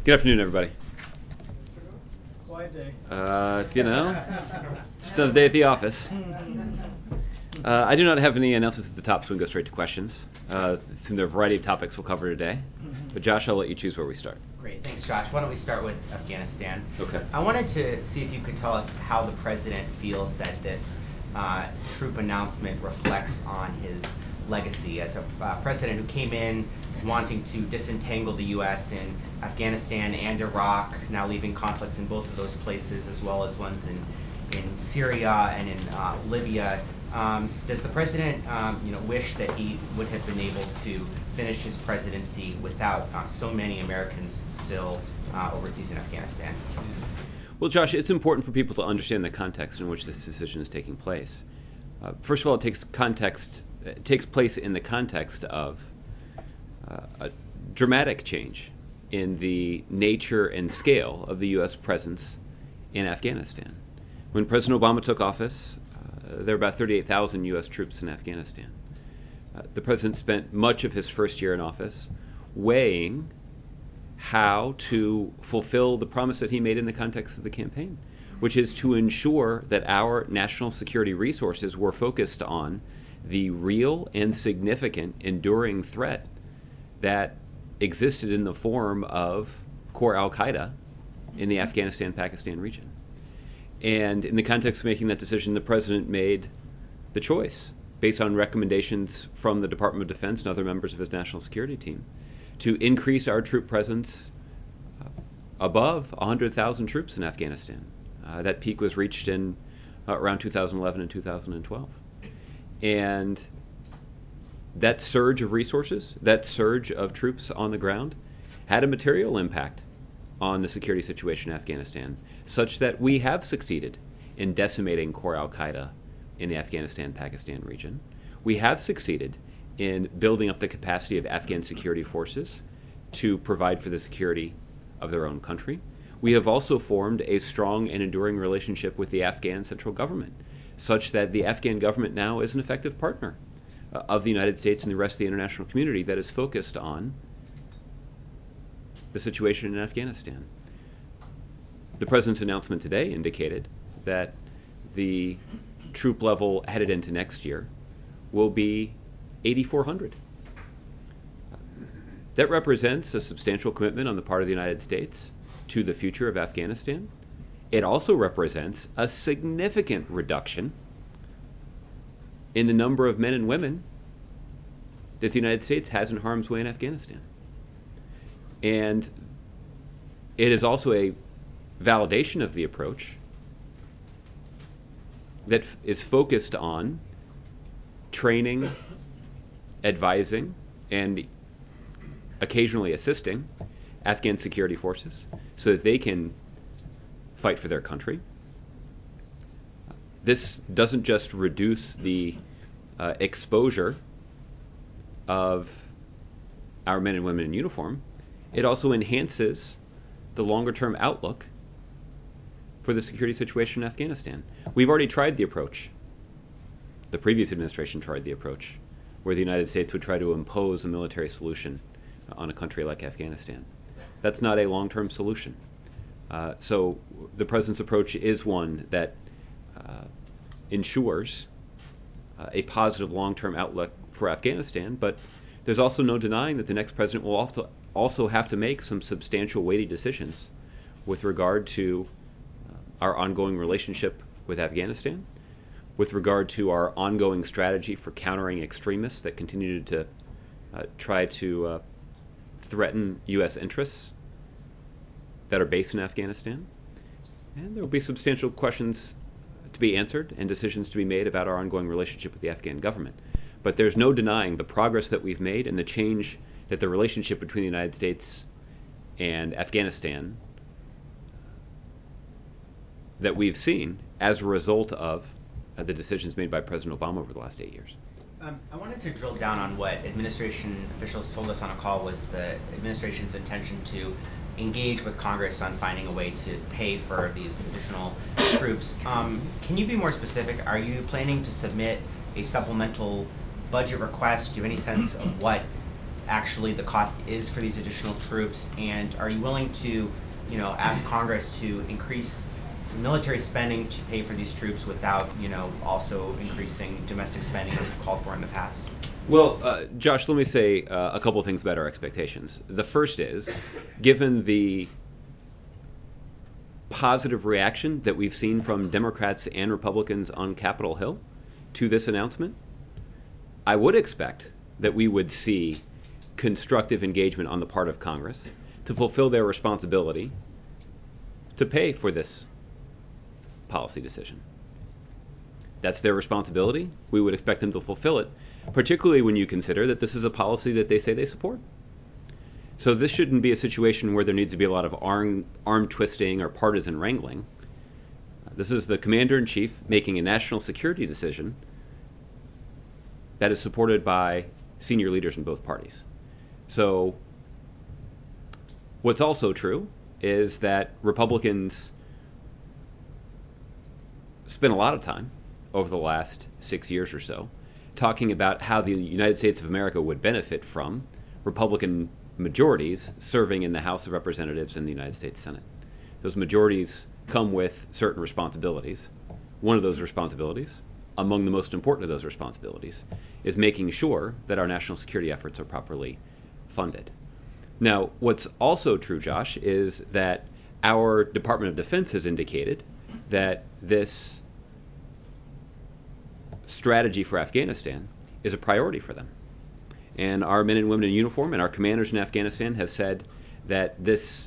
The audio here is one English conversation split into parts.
Good afternoon, everybody. Quiet day. Just another day at the office. I do not have any announcements at the top, so we can go straight to questions. There are a variety of topics we'll cover today. But Josh, I'll let you choose where we start. Great, thanks, Josh. Why don't we start with Afghanistan? Okay. I wanted to see if you could tell us how the president feels that this troop announcement reflects on his legacy as a president who came in wanting to disentangle the U.S. in Afghanistan and Iraq, now leaving conflicts in both of those places, as well as ones in Syria and in Libya. Does the president wish that he would have been able to finish his presidency without so many Americans still overseas in Afghanistan? Well, Josh, it's important for people to understand the context in which this decision is taking place. First of all, it takes place in the context of a dramatic change in the nature and scale of the U.S. presence in Afghanistan. When President Obama took office, there were about 38,000 U.S. troops in Afghanistan. The president spent much of his first year in office weighing how to fulfill the promise that he made in the context of the campaign, which is to ensure that our national security resources were focused on the real and significant enduring threat that existed in the form of core al-Qaeda in the Afghanistan-Pakistan region. And in the context of making that decision, the president made the choice, based on recommendations from the Department of Defense and other members of his national security team, to increase our troop presence above 100,000 troops in Afghanistan. That peak was reached in around 2011 and 2012. And that surge of resources, that surge of troops on the ground, had a material impact on the security situation in Afghanistan, such that we have succeeded in decimating core al-Qaeda in the Afghanistan-Pakistan region. We have succeeded in building up the capacity of Afghan security forces to provide for the security of their own country. We have also formed a strong and enduring relationship with the Afghan central government, such that the Afghan government now is an effective partner of the United States and the rest of the international community that is focused on the situation in Afghanistan. The president's announcement today indicated that the troop level headed into next year will be 8,400. That represents a substantial commitment on the part of the United States to the future of Afghanistan. It also represents a significant reduction in the number of men and women that the United States has in harm's way in Afghanistan. And it is also a validation of the approach that is focused on training, advising, and occasionally assisting Afghan security forces so that they can fight for their country. This doesn't just reduce the exposure of our men and women in uniform, it also enhances the longer-term outlook for the security situation in Afghanistan. We've already tried the approach. The previous administration tried the approach, where the United States would try to impose a military solution on a country like Afghanistan. That's not a long-term solution. So the president's approach is one that ensures a positive long-term outlook for Afghanistan, but there's also no denying that the next president will also have to make some substantial weighty decisions with regard to our ongoing relationship with Afghanistan, with regard to our ongoing strategy for countering extremists that continue to try to threaten U.S. interests that are based in Afghanistan. And there will be substantial questions to be answered and decisions to be made about our ongoing relationship with the Afghan government. But there's no denying the progress that we've made and the change that the relationship between the United States and Afghanistan that we've seen as a result of the decisions made by President Obama over the last 8 years. I wanted to drill down on what administration officials told us on a call was the administration's intention to engage with Congress on finding a way to pay for these additional troops. Can you be more specific? Are you planning to submit a supplemental budget request? Do you have any sense of what actually the cost is for these additional troops, and are you willing to, ask Congress to increase military spending to pay for these troops without, also increasing domestic spending as we've called for in the past? Well, Josh, let me say a couple of things about our expectations. The first is, given the positive reaction that we've seen from Democrats and Republicans on Capitol Hill to this announcement, I would expect that we would see constructive engagement on the part of Congress to fulfill their responsibility to pay for this policy decision. That's their responsibility. We would expect them to fulfill it, particularly when you consider that this is a policy that they say they support. So this shouldn't be a situation where there needs to be a lot of arm twisting or partisan wrangling. This is the commander-in-chief making a national security decision that is supported by senior leaders in both parties. So what's also true is that Republicans spent a lot of time over the last 6 years or so talking about how the United States of America would benefit from Republican majorities serving in the House of Representatives and the United States Senate. Those majorities come with certain responsibilities. One of those responsibilities, among the most important of those responsibilities, is making sure that our national security efforts are properly funded. Now, what's also true, Josh, is that our Department of Defense has indicated that this strategy for Afghanistan is a priority for them. And our men and women in uniform and our commanders in Afghanistan have said that this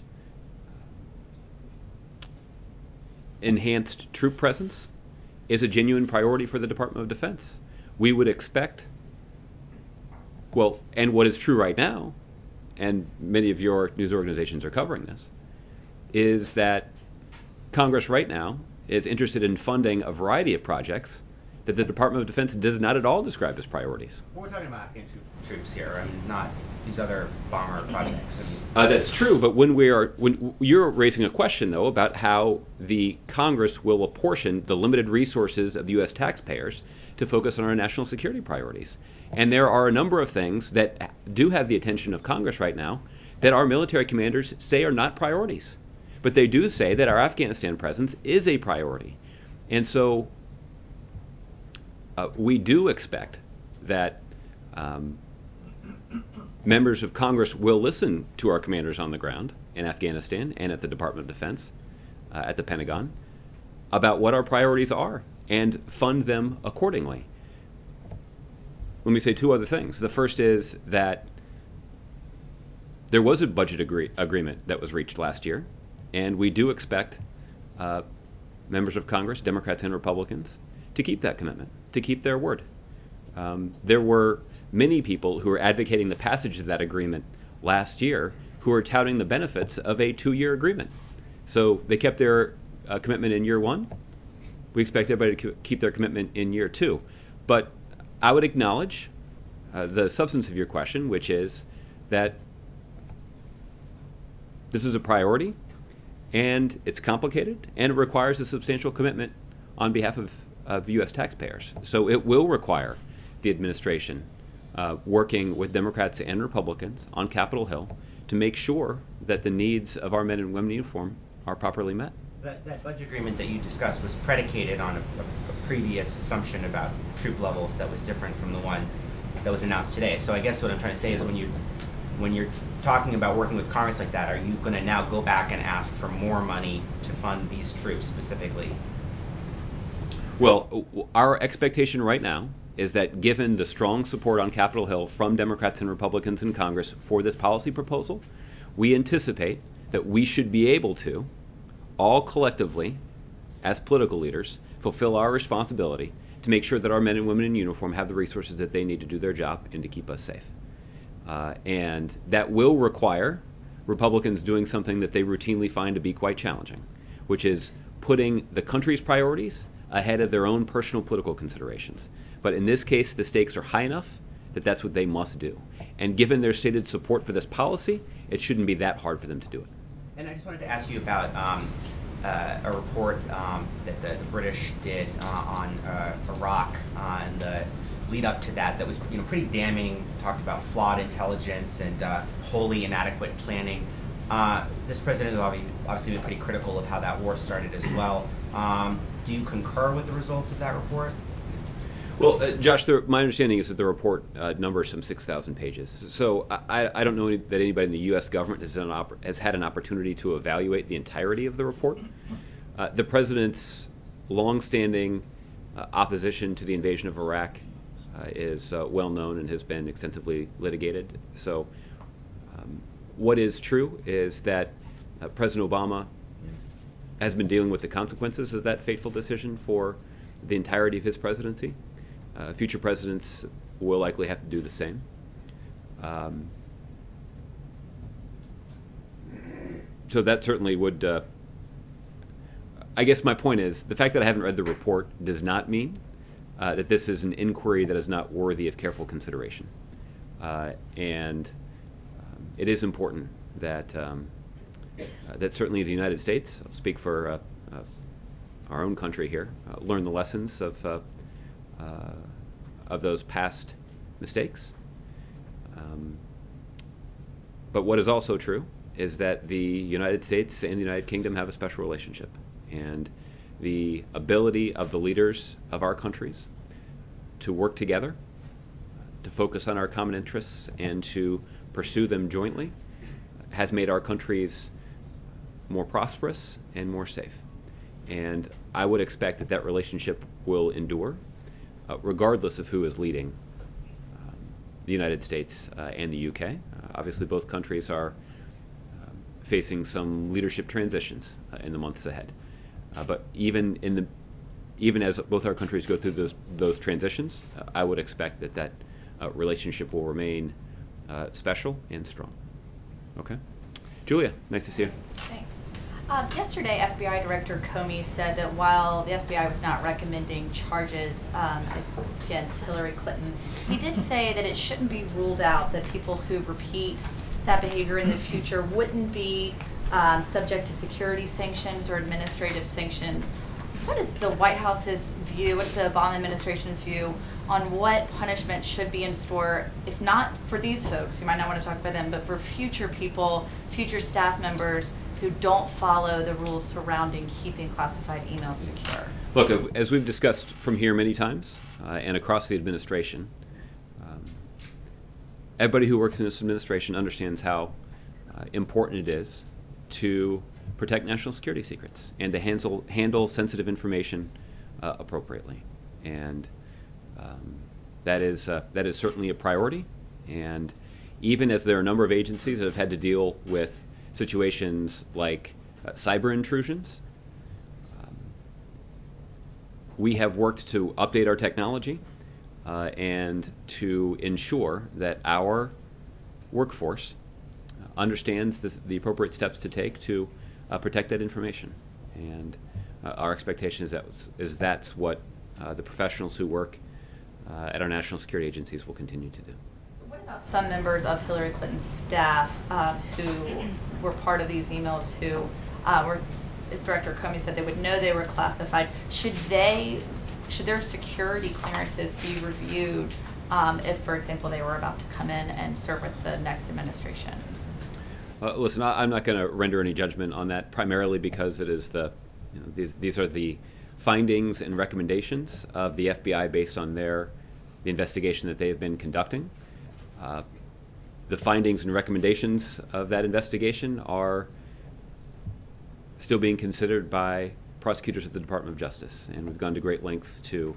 enhanced troop presence is a genuine priority for the Department of Defense. We would expect, well, and what is true right now, and many of your news organizations are covering this, is that Congress right now is interested in funding a variety of projects that the Department of Defense does not at all describe as priorities. We're talking about Afghan troops here, not these other bomber projects. That's true, but when you're raising a question, though, about how the Congress will apportion the limited resources of the U.S. taxpayers to focus on our national security priorities. And there are a number of things that do have the attention of Congress right now that our military commanders say are not priorities. But they do say that our Afghanistan presence is a priority. And so we do expect that members of Congress will listen to our commanders on the ground in Afghanistan and at the Department of Defense, at the Pentagon, about what our priorities are and fund them accordingly. Let me say two other things. The first is that there was a budget agreement that was reached last year, and we do expect members of Congress, Democrats and Republicans, to keep that commitment, to keep their word. There were many people who were advocating the passage of that agreement last year who were touting the benefits of a 2-year agreement. So they kept their commitment in year one. We expect everybody to keep their commitment in year two. But I would acknowledge the substance of your question, which is that this is a priority, and it's complicated, and it requires a substantial commitment on behalf of U.S. taxpayers. So it will require the administration working with Democrats and Republicans on Capitol Hill to make sure that the needs of our men and women in uniform are properly met. That budget agreement that you discussed was predicated on a previous assumption about troop levels that was different from the one that was announced today. So I guess what I'm trying to say is when you're talking about working with Congress like that, are you going to now go back and ask for more money to fund these troops specifically? Well, our expectation right now is that given the strong support on Capitol Hill from Democrats and Republicans in Congress for this policy proposal, we anticipate that we should be able to, all collectively, as political leaders, fulfill our responsibility to make sure that our men and women in uniform have the resources that they need to do their job and to keep us safe. And that will require Republicans doing something that they routinely find to be quite challenging, which is putting the country's priorities ahead of their own personal political considerations. But in this case, the stakes are high enough that that's what they must do. And given their stated support for this policy, it shouldn't be that hard for them to do it. And I just wanted to ask you about a report that the British did on Iraq and the lead up to that was pretty damning. Talked about flawed intelligence and wholly inadequate planning. This president has obviously been pretty critical of how that war started as well. Do you concur with the results of that report? Well, Josh, my understanding is that the report numbers some 6,000 pages. So I don't know that anybody in the U.S. government has had an opportunity to evaluate the entirety of the report. The president's longstanding opposition to the invasion of Iraq is well known and has been extensively litigated. So what is true is that President Obama has been dealing with the consequences of that fateful decision for the entirety of his presidency. Future presidents will likely have to do the same. So that certainly would. I guess my point is the fact that I haven't read the report does not mean that this is an inquiry that is not worthy of careful consideration. And it is important that that certainly the United States, I'll speak for our own country here, learn the lessons of those past mistakes. But what is also true is that the United States and the United Kingdom have a special relationship. And the ability of the leaders of our countries to work together, to focus on our common interests, and to pursue them jointly has made our countries more prosperous and more safe. And I would expect that that relationship will endure, regardless of who is leading the United States and the UK. Obviously, both countries are facing some leadership transitions in the months ahead. But even as both our countries go through those transitions, I would expect that relationship will remain special and strong. Okay, Julia, nice to see you. Thanks. Yesterday, FBI Director Comey said that while the FBI was not recommending charges against Hillary Clinton, he did say that it shouldn't be ruled out that people who repeat that behavior in the future wouldn't be subject to security sanctions or administrative sanctions. What is the White House's view, what's the Obama administration's view on what punishment should be in store, if not for these folks, you might not want to talk about them, but for future people, future staff members who don't follow the rules surrounding keeping classified emails secure? Look, as we've discussed from here many times and across the administration, everybody who works in this administration understands how important it is to protect national security secrets and to handle sensitive information appropriately. And that is certainly a priority. And even as there are a number of agencies that have had to deal with situations like cyber intrusions, we have worked to update our technology and to ensure that our workforce understands the appropriate steps to take to protect that information. And our expectation is that's what the professionals who work at our national security agencies will continue to do. So what about some members of Hillary Clinton's staff who were part of these emails who were, Director Comey said they would know they were classified. Should their security clearances be reviewed if, for example, they were about to come in and serve with the next administration? Listen, I'm not going to render any judgment on that, primarily because it is these are the findings and recommendations of the FBI based on the investigation that they have been conducting. The findings and recommendations of that investigation are still being considered by prosecutors at the Department of Justice, and we've gone to great lengths to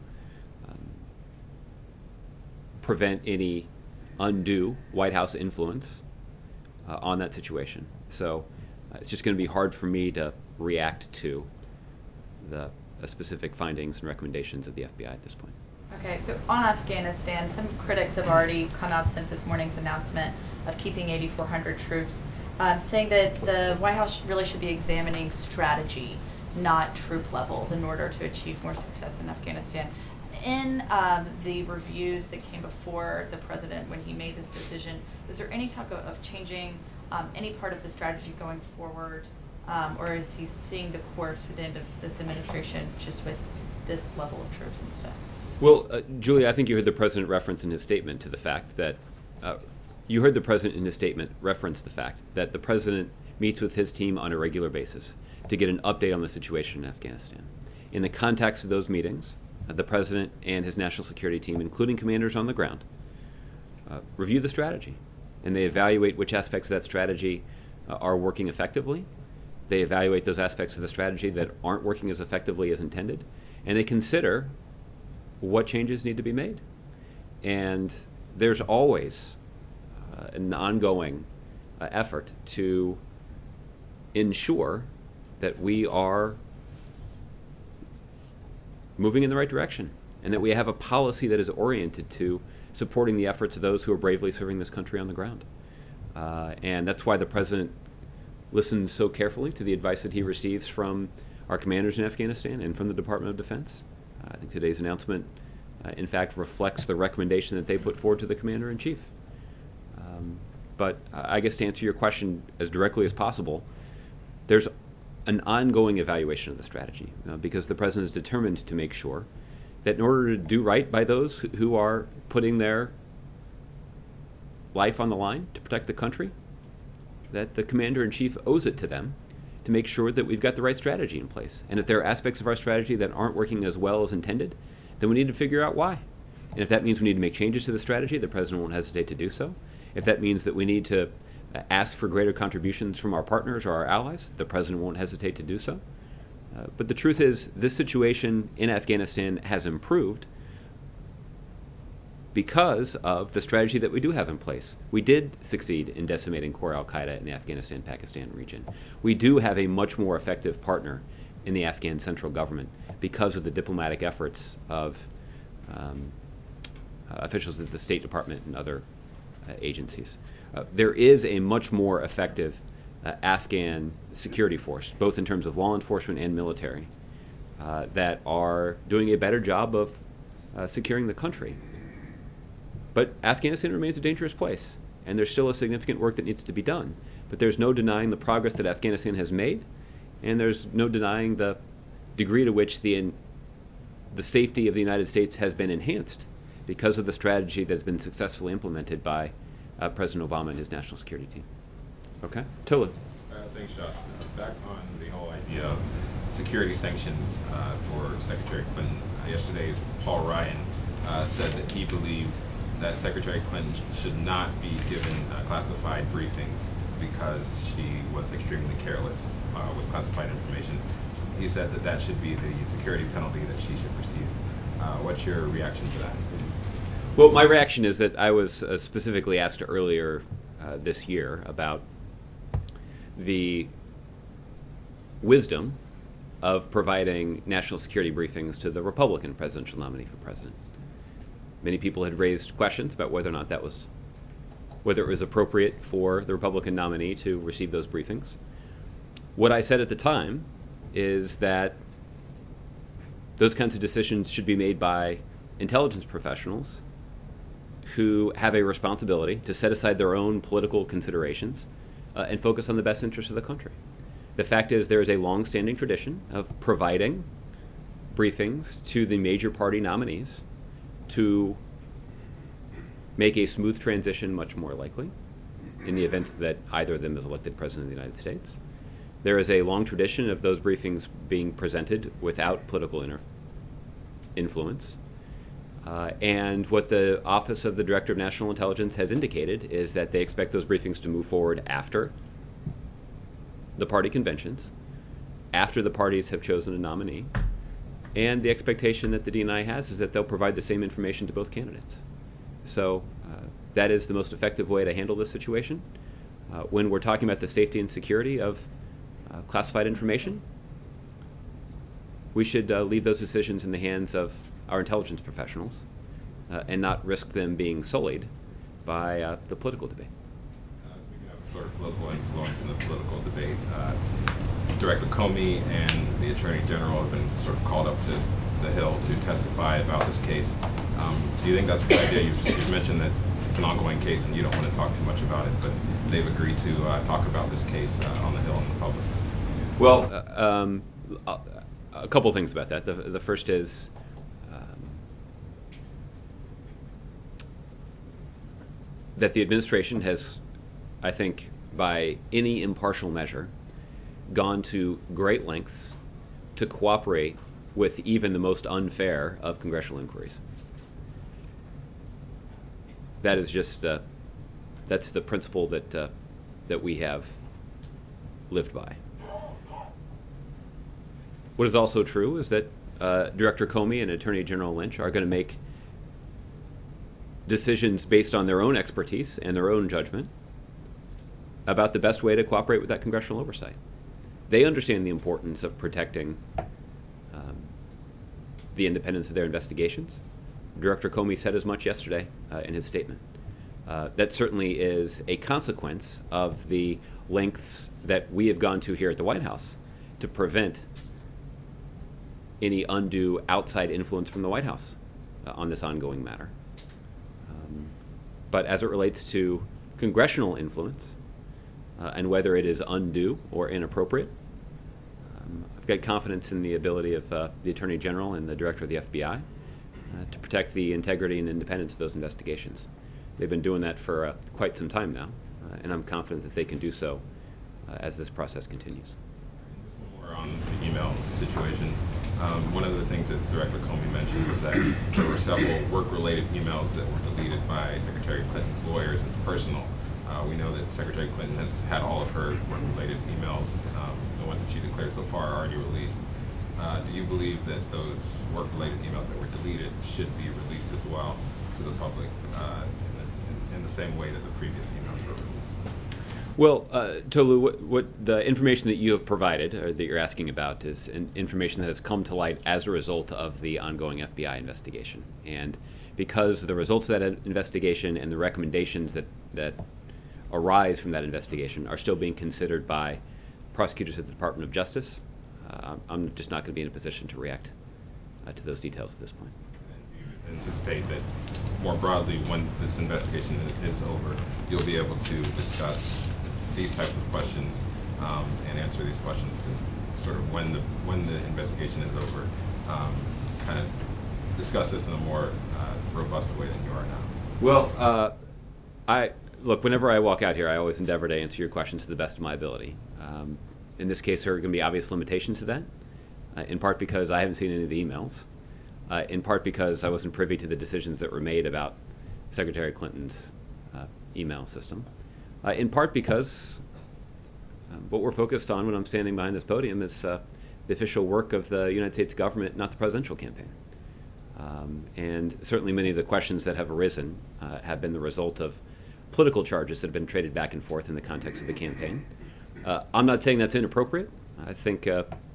prevent any undue White House influence on that situation. So it's just going to be hard for me to react to the specific findings and recommendations of the FBI at this point. Okay, so on Afghanistan, some critics have already come out since this morning's announcement of keeping 8,400 troops, saying that the White House really should be examining strategy, not troop levels, in order to achieve more success in Afghanistan. In the reviews that came before the president when he made this decision, is there any talk of changing any part of the strategy going forward, or is he seeing the course at the end of this administration just with this level of troops and stuff? Well, Julia, I think you heard the president reference in his statement to the fact that you heard the president in his statement reference the fact that the president meets with his team on a regular basis to get an update on the situation in Afghanistan. In the context of those meetings, the president and his national security team, including commanders on the ground, review the strategy, and they evaluate which aspects of that strategy are working effectively. They evaluate those aspects of the strategy that aren't working as effectively as intended, and they consider what changes need to be made. And there's always an ongoing effort to ensure that we are moving in the right direction and that we have a policy that is oriented to supporting the efforts of those who are bravely serving this country on the ground. And that's why the president listens so carefully to the advice that he receives from our commanders in Afghanistan and from the Department of Defense. I think today's announcement, in fact, reflects the recommendation that they put forward to the Commander-in-Chief. But I guess to answer your question as directly as possible, there's an ongoing evaluation of the strategy because the president is determined to make sure that in order to do right by those who are putting their life on the line to protect the country, that the Commander-in-Chief owes it to them to make sure that we've got the right strategy in place. And if there are aspects of our strategy that aren't working as well as intended, then we need to figure out why. And if that means we need to make changes to the strategy, the president won't hesitate to do so. If that means that we need to ask for greater contributions from our partners or our allies, the president won't hesitate to do so. But the truth is, this situation in Afghanistan has improved because of the strategy that we do have in place. We did succeed in decimating core al-Qaeda in the Afghanistan-Pakistan region. We do have a much more effective partner in the Afghan central government because of the diplomatic efforts of officials at the State Department and other agencies. There is a much more effective Afghan security force, both in terms of law enforcement and military, that are doing a better job of securing the country. But Afghanistan remains a dangerous place, and there's still a significant work that needs to be done. But there's no denying the progress that Afghanistan has made, and there's no denying the degree to which the safety of the United States has been enhanced because of the strategy that's been successfully implemented by President Obama and his national security team. Okay? Tola. Thanks, Josh. Back on the whole idea of security sanctions for Secretary Clinton. Yesterday, Paul Ryan said that he believed that Secretary Clinton should not be given classified briefings because she was extremely careless with classified information. He said that that should be the security penalty that she should receive. What's your reaction to that? Well, my reaction is that I was specifically asked earlier this year about the wisdom of providing national security briefings to the Republican presidential nominee for president. Many people had raised questions about whether it was appropriate for the Republican nominee to receive those briefings. What I said at the time is that those kinds of decisions should be made by intelligence professionals who have a responsibility to set aside their own political considerations and focus on the best interests of the country. The fact is there is a long-standing tradition of providing briefings to the major party nominees to make a smooth transition much more likely in the event that either of them is elected president of the United States. There is a long tradition of those briefings being presented without political influence. And what the Office of the Director of National Intelligence has indicated is that they expect those briefings to move forward after the party conventions, after the parties have chosen a nominee, and the expectation that the DNI has is that they'll provide the same information to both candidates. So that is the most effective way to handle this situation. When we're talking about the safety and security of classified information, we should leave those decisions in the hands of our intelligence professionals and not risk them being sullied by the political debate. Speaking of sort of political influence in the political debate, Director Comey and the Attorney General have been sort of called up to the Hill to testify about this case. Do you think that's a good idea? You've mentioned that it's an ongoing case and you don't want to talk too much about it, but they've agreed to talk about this case on the Hill in the public. Well, a couple things about that. The first is that the administration has, I think, by any impartial measure, gone to great lengths to cooperate with even the most unfair of congressional inquiries. That is just that's the principle that we have lived by. What is also true is that Director Comey and Attorney General Lynch are going to make decisions based on their own expertise and their own judgment about the best way to cooperate with that congressional oversight. They understand the importance of protecting the independence of their investigations. Director Comey said as much yesterday in his statement. That certainly is a consequence of the lengths that we have gone to here at the White House to prevent any undue outside influence from the White House on this ongoing matter. But as it relates to congressional influence and whether it is undue or inappropriate, I've got confidence in the ability of the Attorney General and the Director of the FBI to protect the integrity and independence of those investigations. They've been doing that for quite some time now, and I'm confident that they can do so as this process continues. More on the email situation. One of the things that Director Comey mentioned was that there were several work-related emails that were deleted by Secretary Clinton's lawyers as personal. We know that Secretary Clinton has had all of her work-related emails, the ones that she declared so far, already released. Do you believe that those work-related emails that were deleted should be released as well to the public in the same way that the previous emails were released? Well, Tolu, what the information that you have provided, or that you're asking about, is information that has come to light as a result of the ongoing FBI investigation. And because the results of that investigation and the recommendations that arise from that investigation are still being considered by prosecutors at the Department of Justice, I'm just not going to be in a position to react to those details at this point. And do you anticipate that more broadly, when this investigation is over, you'll be able to discuss these types of questions and answer these questions, and sort of when the investigation is over, kind of discuss this in a more robust way than you are now? Well, look, whenever I walk out here, I always endeavor to answer your questions to the best of my ability. In this case, there are going to be obvious limitations to that, in part because I haven't seen any of the emails, in part because I wasn't privy to the decisions that were made about Secretary Clinton's email system, in part because what we're focused on when I'm standing behind this podium is the official work of the United States government, not the presidential campaign. And certainly many of the questions that have arisen have been the result of political charges that have been traded back and forth in the context of the campaign. I'm not saying that's inappropriate. I think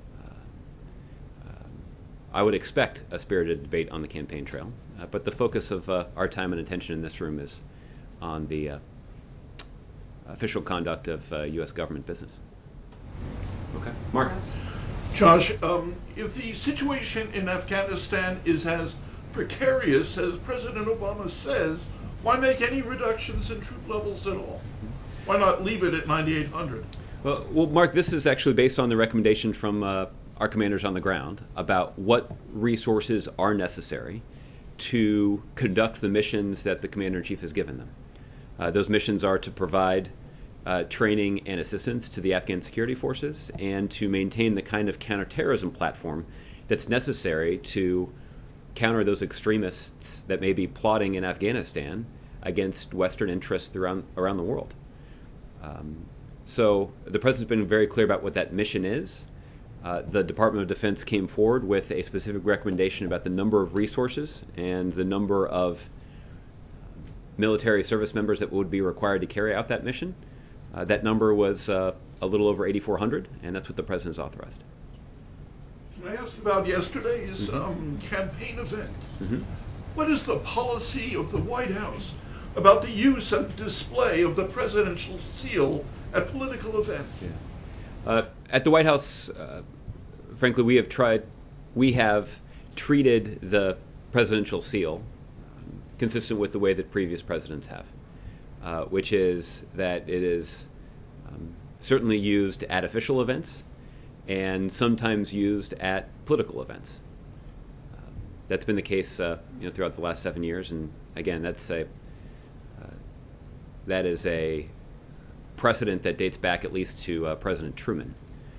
I would expect a spirited debate on the campaign trail, but the focus of our time and attention in this room is on the official conduct of U.S. government business. Okay, Mark. Josh, if the situation in Afghanistan is as precarious as President Obama says, why make any reductions in troop levels at all? Why not leave it at 9,800? Well, Mark, this is actually based on the recommendation from our commanders on the ground about what resources are necessary to conduct the missions that the Commander-in-Chief has given them. Those missions are to provide training and assistance to the Afghan security forces and to maintain the kind of counterterrorism platform that's necessary to counter those extremists that may be plotting in Afghanistan against Western interests around the world. So the President's been very clear about what that mission is. The Department of Defense came forward with a specific recommendation about the number of resources and the number of military service members that would be required to carry out that mission. That number was a little over 8,400, and that's what the President's authorized. Can I ask about yesterday's campaign event? What is the policy of the White House about the use and display of the presidential seal at political events? At the White House, frankly, we have treated the presidential seal consistent with the way that previous presidents have, which is that it is certainly used at official events and sometimes used at political events. That's been the case throughout the last 7 years, and again, that's That is a precedent that dates back at least to President Truman.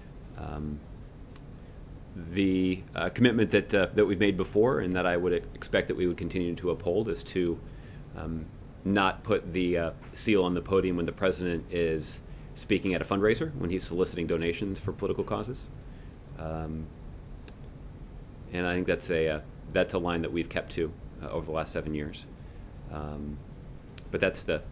The commitment that we've made before, and that I would expect that we would continue to uphold, is to not put the seal on the podium when the president is speaking at a fundraiser, when he's soliciting donations for political causes. And I think that's a line that we've kept to over the last 7 years. But that's the.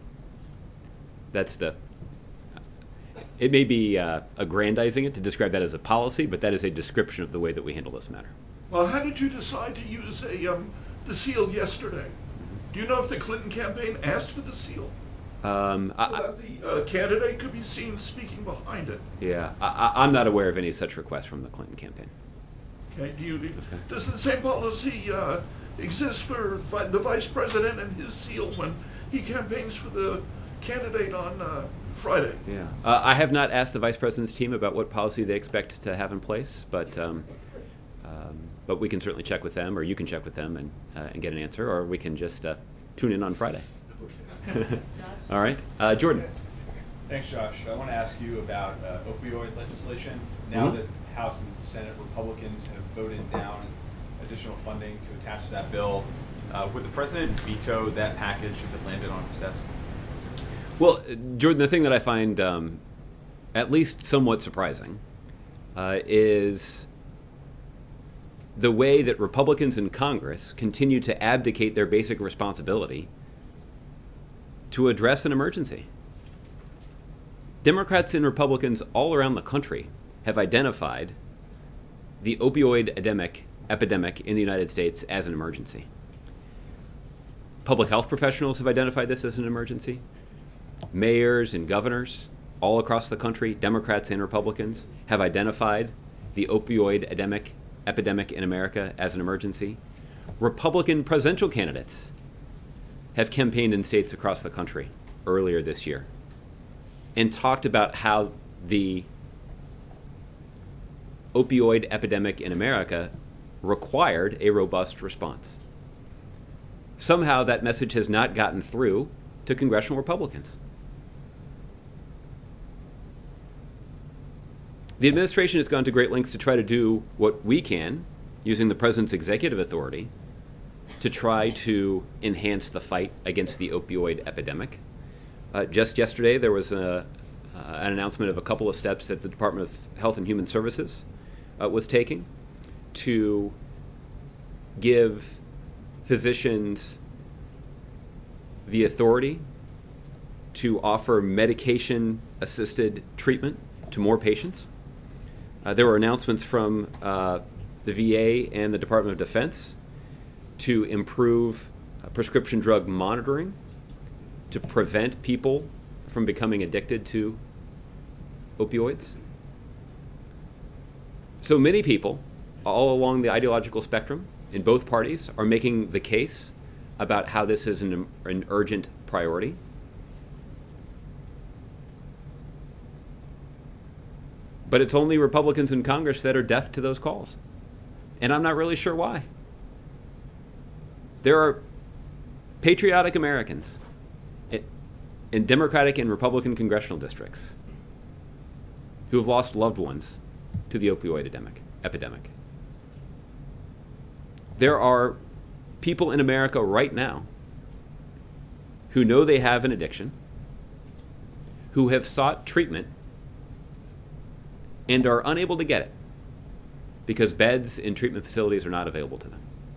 It may be aggrandizing it to describe that as a policy, but that is a description of the way that we handle this matter. Well, how did you decide to use the seal yesterday? Do you know if the Clinton campaign asked for the seal? So that the candidate could be seen speaking behind it. Yeah, I'm not aware of any such request from the Clinton campaign. Okay. Does the same policy exist for the vice president and his seal when he campaigns for the candidate on Friday? Yeah, I have not asked the vice president's team about what policy they expect to have in place, but we can certainly check with them, or you can check with them and get an answer, or we can just tune in on Friday. All right, Jordan. Thanks, Josh. I want to ask you about opioid legislation. Now that House and Senate Republicans have voted down additional funding to attach to that bill, would the president veto that package if it landed on his desk? Well, Jordan, the thing that I find at least somewhat surprising is the way that Republicans in Congress continue to abdicate their basic responsibility to address an emergency. Democrats and Republicans all around the country have identified the opioid epidemic in the United States as an emergency. Public health professionals have identified this as an emergency. Mayors and governors all across the country, Democrats and Republicans, have identified the opioid epidemic in America as an emergency. Republican presidential candidates have campaigned in states across the country earlier this year and talked about how the opioid epidemic in America required a robust response. Somehow that message has not gotten through to congressional Republicans. The administration has gone to great lengths to try to do what we can, using the president's executive authority, to try to enhance the fight against the opioid epidemic. Just yesterday, there was an announcement of a couple of steps that the Department of Health and Human Services was taking to give physicians the authority to offer medication-assisted treatment to more patients. There were announcements from the VA and the Department of Defense to improve prescription drug monitoring to prevent people from becoming addicted to opioids. So many people all along the ideological spectrum in both parties are making the case about how this is an urgent priority. But it's only Republicans in Congress that are deaf to those calls. And I'm not really sure why. There are patriotic Americans in Democratic and Republican congressional districts who have lost loved ones to the opioid epidemic. There are people in America right now who know they have an addiction, who have sought treatment and are unable to get it because beds in treatment facilities are not available to them.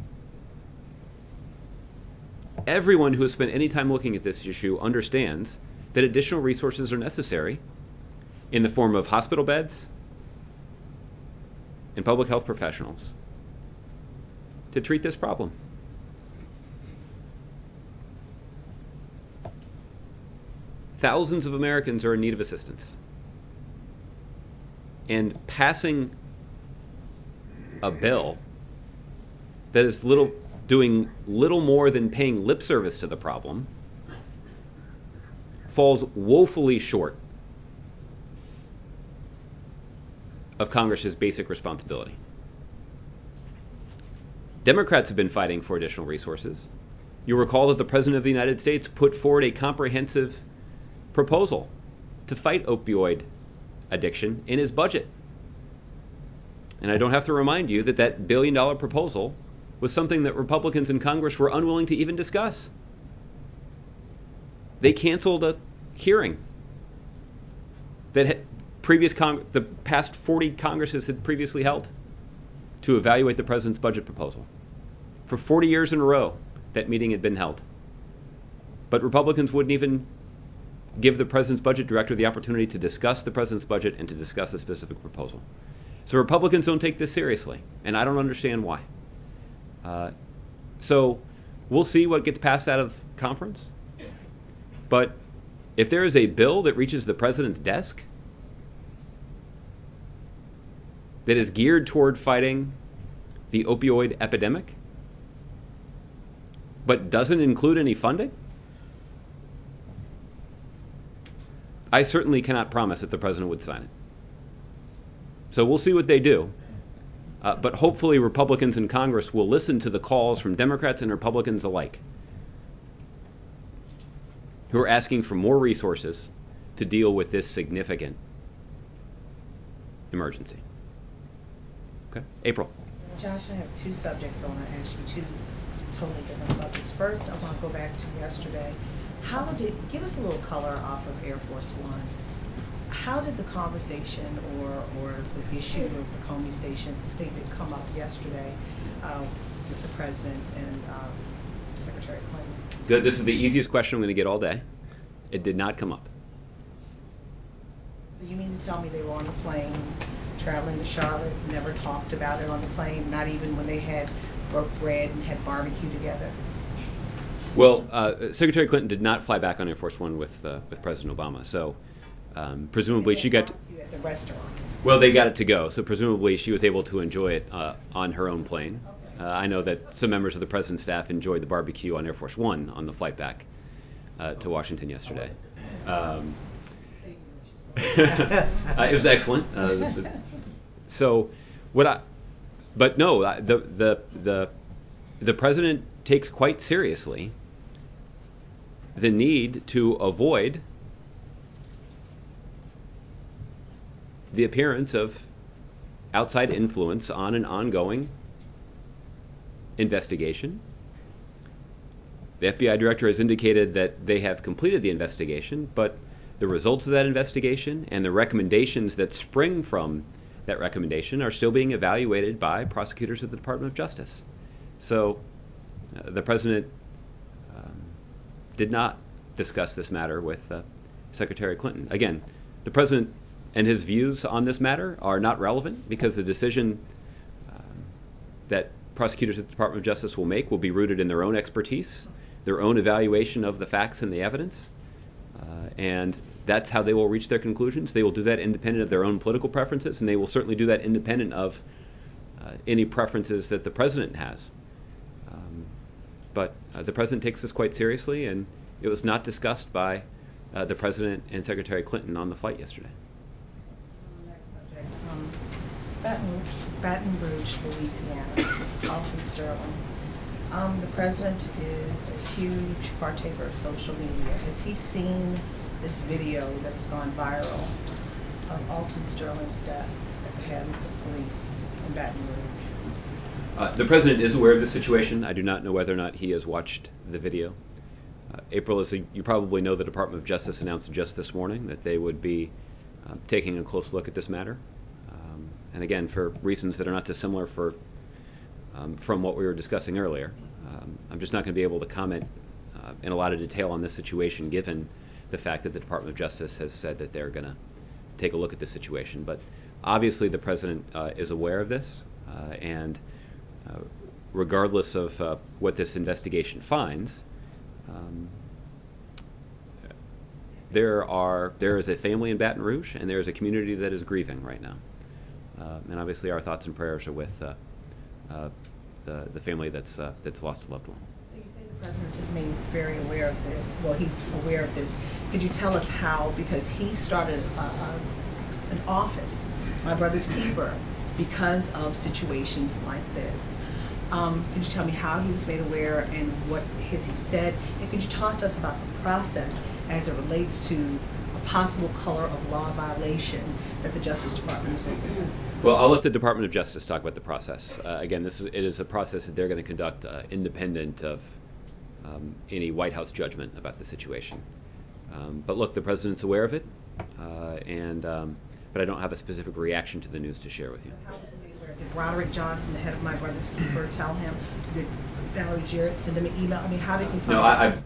Everyone who has spent any time looking at this issue understands that additional resources are necessary in the form of hospital beds and public health professionals to treat this problem. Thousands of Americans are in need of assistance. And passing a bill that is doing little more than paying lip service to the problem falls woefully short of Congress's basic responsibility. Democrats have been fighting for additional resources. You'll recall that the President of the United States put forward a comprehensive proposal to fight opioid addiction in his budget. And I don't have to remind you that that billion-dollar proposal was something that Republicans in Congress were unwilling to even discuss. They canceled a hearing that the past 40 Congresses had previously held to evaluate the president's budget proposal. For 40 years in a row, that meeting had been held. But Republicans wouldn't even give the president's budget director the opportunity to discuss the president's budget and to discuss a specific proposal. So Republicans don't take this seriously, and I don't understand why. So we'll see what gets passed out of conference. But if there is a bill that reaches the president's desk that is geared toward fighting the opioid epidemic, but doesn't include any funding, I certainly cannot promise that the president would sign it. So we'll see what they do. But hopefully Republicans in Congress will listen to the calls from Democrats and Republicans alike who are asking for more resources to deal with this significant emergency. Okay, April. Josh, I have two subjects I want to ask you, two totally different subjects. First, I want to go back to yesterday. Give us a little color off of Air Force One. How did the conversation or the issue of the Comey statement come up yesterday with the president and Secretary Clinton? Good. This is the easiest question I'm going to get all day. It did not come up. So you mean to tell me they were on the plane, traveling to Charlotte, never talked about it on the plane, not even when they broke bread and had barbecue together? Well, Secretary Clinton did not fly back on Air Force One with President Obama, so presumably she got at the restaurant. Well, they got it to go, so presumably she was able to enjoy it on her own plane. I know that some members of the president's staff enjoyed the barbecue on Air Force One on the flight back to Washington yesterday. It was excellent. But no, the president takes quite seriously the need to avoid the appearance of outside influence on an ongoing investigation. The FBI director has indicated that they have completed the investigation, but the results of that investigation and the recommendations that spring from that recommendation are still being evaluated by prosecutors at the Department of Justice. So the president did not discuss this matter with Secretary Clinton. Again, the president and his views on this matter are not relevant because the decision that prosecutors at the Department of Justice will make will be rooted in their own expertise, their own evaluation of the facts and the evidence, and that's how they will reach their conclusions. They will do that independent of their own political preferences, and they will certainly do that independent of any preferences that the president has. But the president takes this quite seriously, and it was not discussed by the president and Secretary Clinton on the flight yesterday. Next subject, Baton Rouge, Louisiana, Alton Sterling. The president is a huge partaker of social media. Has he seen this video that has gone viral of Alton Sterling's death at the hands of police in Baton Rouge? The president is aware of the situation. I do not know whether or not he has watched the video. April, as you probably know, the Department of Justice announced just this morning that they would be taking a close look at this matter. And again, for reasons that are not dissimilar from what we were discussing earlier. I'm just not going to be able to comment in a lot of detail on this situation, given the fact that the Department of Justice has said that they're going to take a look at this situation. But obviously the president is aware of this, and regardless of what this investigation finds, there is a family in Baton Rouge, and there is a community that is grieving right now. And obviously our thoughts and prayers are with the family that's lost a loved one. So you say the president is made very aware of this. Well, he's aware of this. Could you tell us how? Because he started an office, My Brother's Keeper, because of situations like this. Could you tell me how he was made aware and what has he said? And could you talk to us about the process? as it relates to a possible color of law violation that the Justice Department is looking at? Well, I'll let the Department of Justice talk about the process. Again, it is a process that they're going to conduct independent of any White House judgment about the situation. But look, the president's aware of it, but I don't have a specific reaction to the news to share with you. How was he made aware? Did Broderick Johnson, the head of My Brother's Keeper, tell him? Did Valerie Jarrett send him an email? I mean, how did he find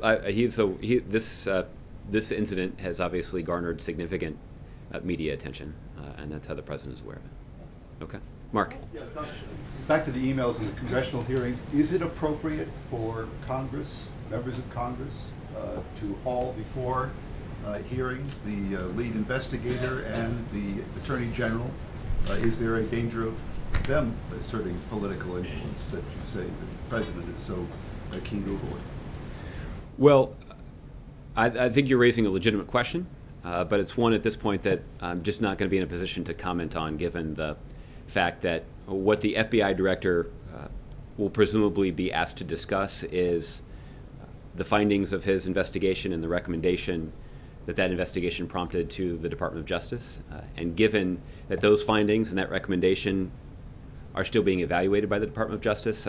out? This incident has obviously garnered significant media attention, and that's how the president is aware of it. Okay, Mark. Yeah, back to the emails and the congressional hearings. Is it appropriate for Congress, members of Congress, to haul before hearings the lead investigator and the Attorney General? Is there a danger of them asserting political influence that you say the president is so keen to avoid? Well, I think you're raising a legitimate question, but it's one at this point that I'm just not going to be in a position to comment on, given the fact that what the FBI director will presumably be asked to discuss is the findings of his investigation and the recommendation that investigation prompted to the Department of Justice. And given that those findings and that recommendation are still being evaluated by the Department of Justice,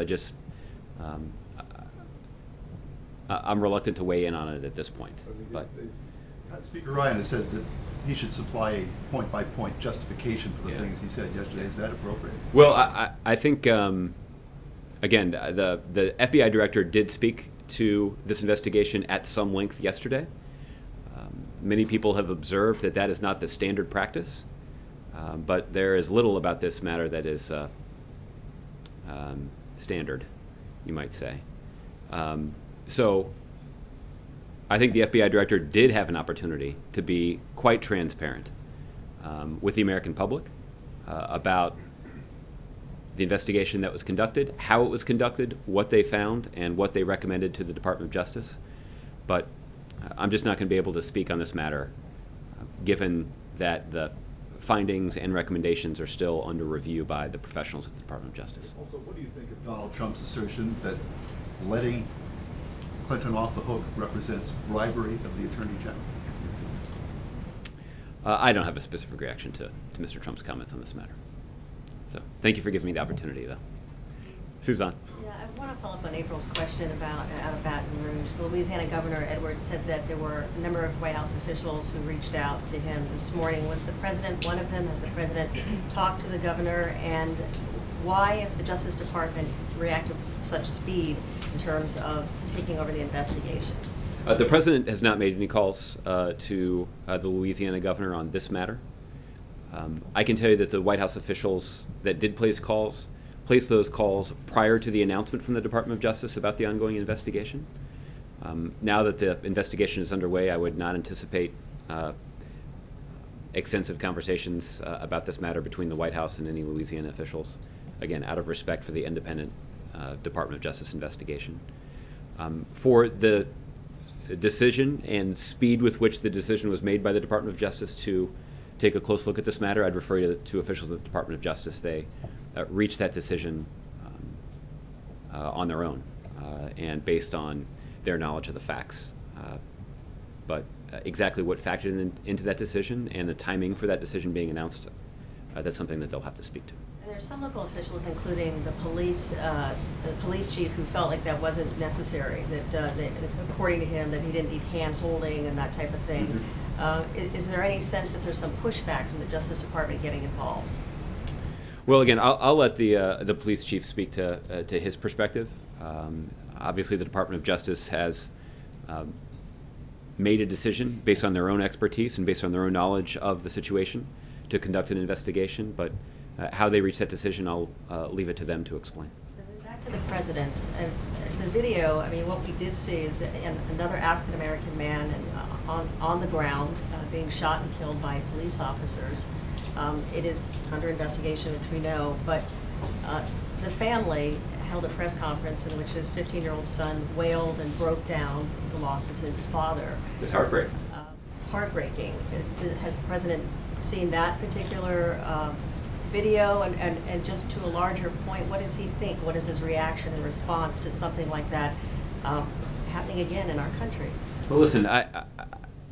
I'm reluctant to weigh in on it at this point. But Speaker Ryan has said that he should supply a point-by-point justification for the things he said yesterday. Is that appropriate? Well, I think, again, the FBI director did speak to this investigation at some length yesterday. Many people have observed that is not the standard practice, but there is little about this matter that is standard, you might say. So I think the FBI director did have an opportunity to be quite transparent with the American public about the investigation that was conducted, how it was conducted, what they found, and what they recommended to the Department of Justice. But I'm just not going to be able to speak on this matter, given that the findings and recommendations are still under review by the professionals at the Department of Justice. Also, what do you think of Donald Trump's assertion that letting Clinton off the hook represents bribery of the Attorney General? I don't have a specific reaction to Mr. Trump's comments on this matter. So thank you for giving me the opportunity, though. Suzanne. Yeah, I want to follow up on April's question about out of Baton Rouge. The Louisiana Governor Edwards said that there were a number of White House officials who reached out to him this morning. Was the president one of them? Has the president talked to the governor? And why has the Justice Department reacted with such speed in terms of taking over the investigation? The president has not made any calls to the Louisiana governor on this matter. I can tell you that the White House officials that did place those calls prior to the announcement from the Department of Justice about the ongoing investigation. Now that the investigation is underway, I would not anticipate extensive conversations about this matter between the White House and any Louisiana officials, again, out of respect for the independent Department of Justice investigation. For the decision and speed with which the decision was made by the Department of Justice to take a close look at this matter, I'd refer you to officials at the Department of Justice. They reached that decision on their own and based on their knowledge of the facts. But exactly what factored into that decision and the timing for that decision being announced, that's something that they'll have to speak to. And there's some local officials, including the police chief, who felt like that wasn't necessary, that according to him, that he didn't need hand-holding and that type of thing. Mm-hmm. Is there any sense that there's some pushback from the Justice Department getting involved? Well, again, I'll let the police chief speak to his perspective. Obviously, the Department of Justice has made a decision based on their own expertise and based on their own knowledge of the situation to conduct an investigation, but how they reach that decision, I'll leave it to them to explain. Back to the president. The video, I mean, what we did see is that another African-American man on the ground being shot and killed by police officers. It is under investigation, which we know, but the family held a press conference in which his 15-year-old son wailed and broke down the loss of his father. It's heartbreaking. Heartbreaking. Has the president seen that particular video? And just to a larger point, what does he think? What is his reaction and response to something like that happening again in our country? Well, listen,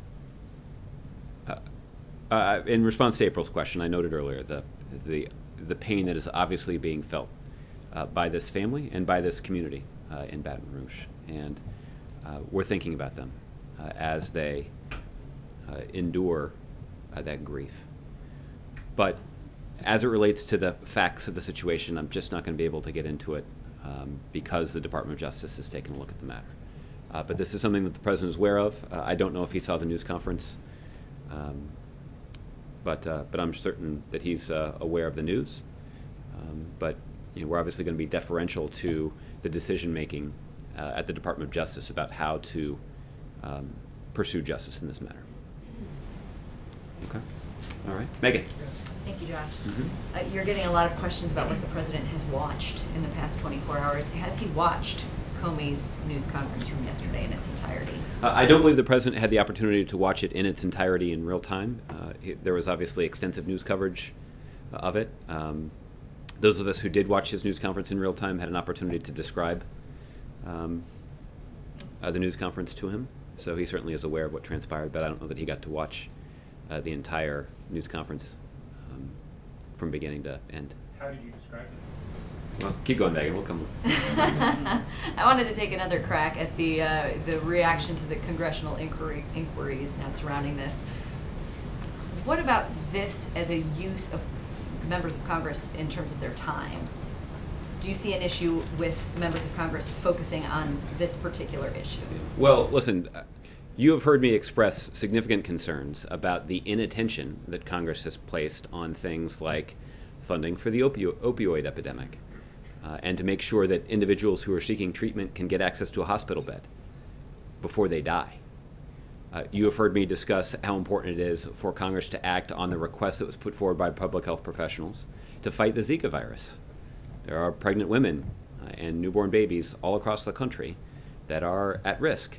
In response to April's question, I noted earlier the pain that is obviously being felt by this family and by this community in Baton Rouge, and we're thinking about them as they endure that grief. But as it relates to the facts of the situation, I'm just not going to be able to get into it because the Department of Justice has taken a look at the matter. But this is something that the president is aware of. I don't know if he saw the news conference, but I'm certain that he's aware of the news. But we're obviously going to be deferential to the decision making at the Department of Justice about how to pursue justice in this matter. Okay. All right. Megan. Thank you, Josh. You're getting a lot of questions about what the president has watched in the past 24 hours. Has he watched Comey's news conference from yesterday in its entirety? I don't believe the president had the opportunity to watch it in its entirety in real time. There was obviously extensive news coverage of it. Those of us who did watch his news conference in real time had an opportunity to describe the news conference to him. So he certainly is aware of what transpired, but I don't know that he got to watch the entire news conference from beginning to end. How did you describe it? Well, keep going, Megan. We'll come. I wanted to take another crack at the reaction to the congressional inquiries now surrounding this. What about this as a use of members of Congress in terms of their time? Do you see an issue with members of Congress focusing on this particular issue? Well, listen, you have heard me express significant concerns about the inattention that Congress has placed on things like funding for the opioid epidemic, and to make sure that individuals who are seeking treatment can get access to a hospital bed before they die. You have heard me discuss how important it is for Congress to act on the request that was put forward by public health professionals to fight the Zika virus. There are pregnant women and newborn babies all across the country that are at risk.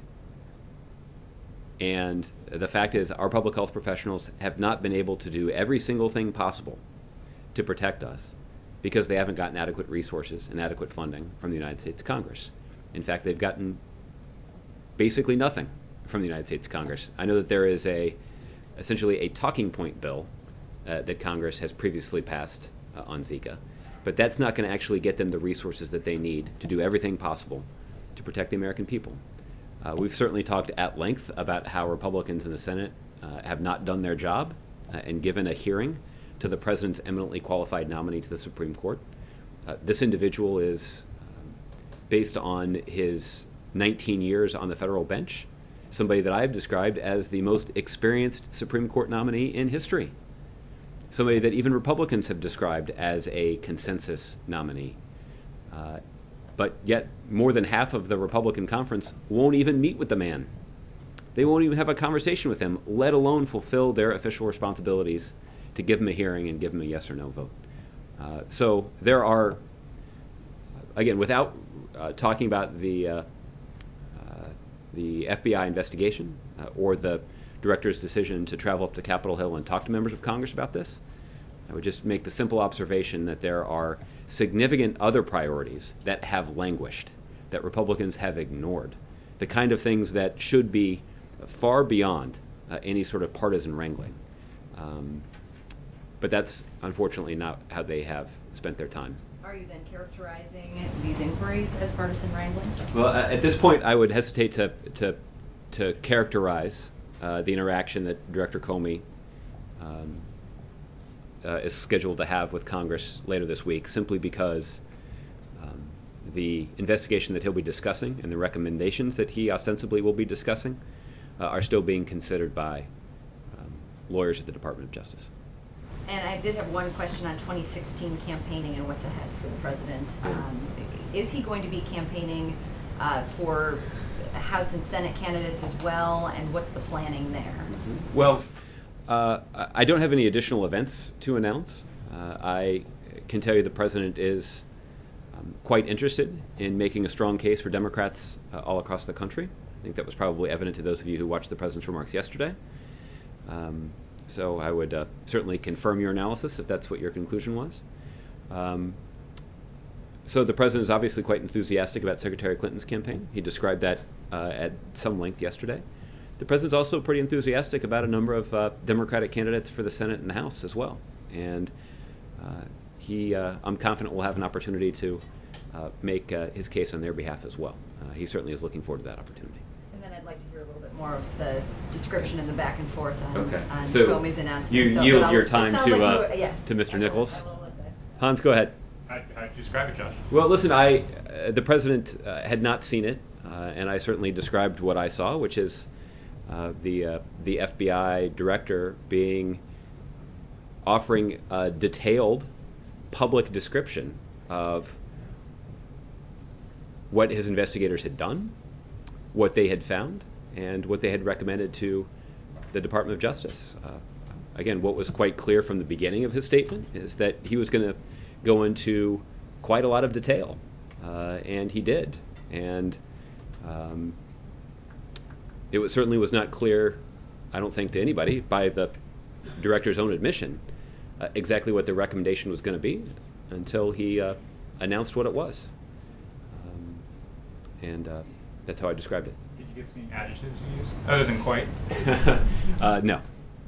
And the fact is, our public health professionals have not been able to do every single thing possible to protect us because they haven't gotten adequate resources and adequate funding from the United States Congress. In fact, they've gotten basically nothing from the United States Congress. I know that there is essentially a talking point bill that Congress has previously passed on Zika, but that's not going to actually get them the resources that they need to do everything possible to protect the American people. We've certainly talked at length about how Republicans in the Senate have not done their job and given a hearing to the president's eminently qualified nominee to the Supreme Court. This individual is, based on his 19 years on the federal bench, somebody that I have described as the most experienced Supreme Court nominee in history. Somebody that even Republicans have described as a consensus nominee. But yet, more than half of the Republican conference won't even meet with the man. They won't even have a conversation with him, let alone fulfill their official responsibilities to give him a hearing and give him a yes or no vote. So there are, again, without talking about the FBI investigation or the director's decision to travel up to Capitol Hill and talk to members of Congress about this, I would just make the simple observation that there are significant other priorities that have languished, that Republicans have ignored, the kind of things that should be far beyond any sort of partisan wrangling. But that's unfortunately not how they have spent their time. Are you then characterizing these inquiries as partisan wrangling? Well, at this point, I would hesitate to characterize the interaction that Director Comey is scheduled to have with Congress later this week, simply because the investigation that he'll be discussing and the recommendations that he ostensibly will be discussing are still being considered by lawyers at the Department of Justice. And I did have one question on 2016 campaigning and what's ahead for the president. Is he going to be campaigning for House and Senate candidates as well, and what's the planning there? Well, I don't have any additional events to announce. I can tell you the president is quite interested in making a strong case for Democrats all across the country. I think that was probably evident to those of you who watched the president's remarks yesterday. So I would certainly confirm your analysis if that's what your conclusion was. So the president is obviously quite enthusiastic about Secretary Clinton's campaign. He described that at some length yesterday. the president's also pretty enthusiastic about a number of Democratic candidates for the Senate and the House as well. And I'm confident will have an opportunity to make his case on their behalf as well. He certainly is looking forward to that opportunity. And then I'd like to hear a little bit more of the description and the back and forth on So Comey's announcement. you yield your time to yes, to Mr. Nichols. I will let that. Hans, go ahead. How did you describe it, Josh? Well, listen, the president had not seen it, and I certainly described what I saw, which is the FBI director offering a detailed public description of what his investigators had done, what they had found, and what they had recommended to the Department of Justice. Again, what was quite clear from the beginning of his statement is that he was going to go into quite a lot of detail, and he did. And it certainly was not clear, I don't think, to anybody by the director's own admission exactly what the recommendation was going to be until he announced what it was. And that's how I described it. Did you give us any adjectives you used other than quite? No.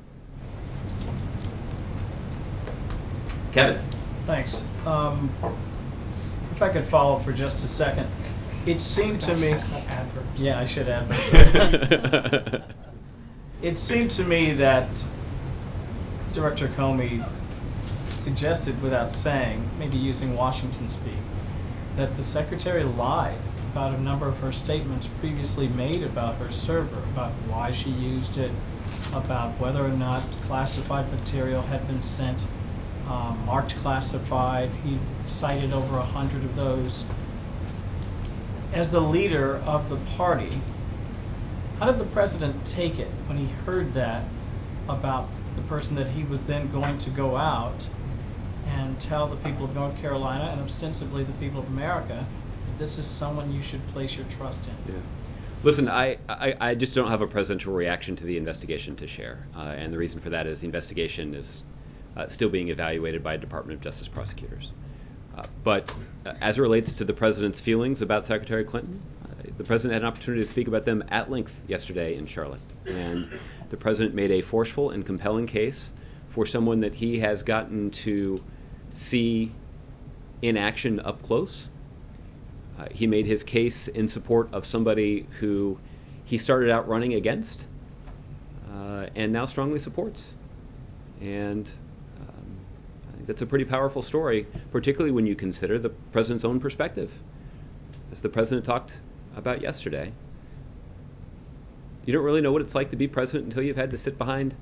Kevin. Thanks. If I could follow for just a second, it seemed to me. Yeah, I should advert. It seemed to me that Director Comey suggested, without saying, maybe using Washington speak, that the secretary lied about a number of her statements previously made about her server, about why she used it, about whether or not classified material had been sent, marked classified. He cited over 100 of those. As the leader of the party, how did the president take it when he heard that about the person that he was then going to go out and tell the people of North Carolina and ostensibly the people of America that this is someone you should place your trust in? Yeah. Listen, I just don't have a presidential reaction to the investigation to share. And the reason for that is the investigation is still being evaluated by Department of Justice prosecutors. But as it relates to the president's feelings about Secretary Clinton, the president had an opportunity to speak about them at length yesterday in Charlotte. And the president made a forceful and compelling case for someone that he has gotten to see in action up close. He made his case in support of somebody who he started out running against and now strongly supports. And I think that's a pretty powerful story, particularly when you consider the president's own perspective. As the president talked about yesterday, you don't really know what it's like to be president until you've had to sit behind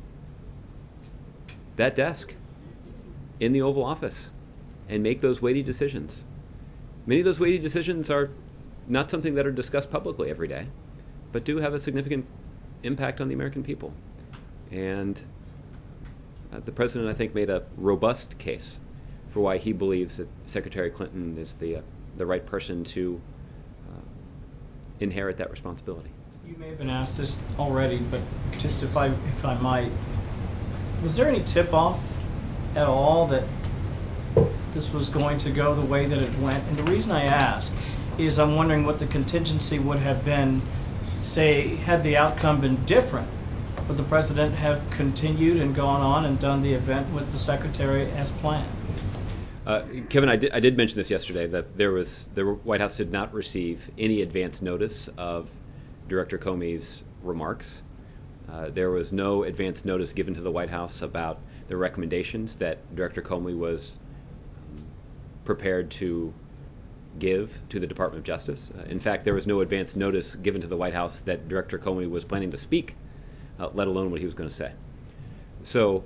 that desk in the Oval Office and make those weighty decisions. Many of those weighty decisions are not something that are discussed publicly every day, but do have a significant impact on the American people. And the president, I think, made a robust case for why he believes that Secretary Clinton is the right person to inherit that responsibility. You may have been asked this already, but just if I might, was there any tip-off at all that this was going to go the way that it went? And the reason I ask is I'm wondering what the contingency would have been, say, had the outcome been different. Would the president have continued and gone on and done the event with the secretary as planned? Kevin, I did mention this yesterday, that the White House did not receive any advance notice of Director Comey's remarks. There was no advance notice given to the White House about the recommendations that Director Comey was prepared to give to the Department of Justice. In fact, there was no advance notice given to the White House that Director Comey was planning to speak, let alone what he was going to say. So,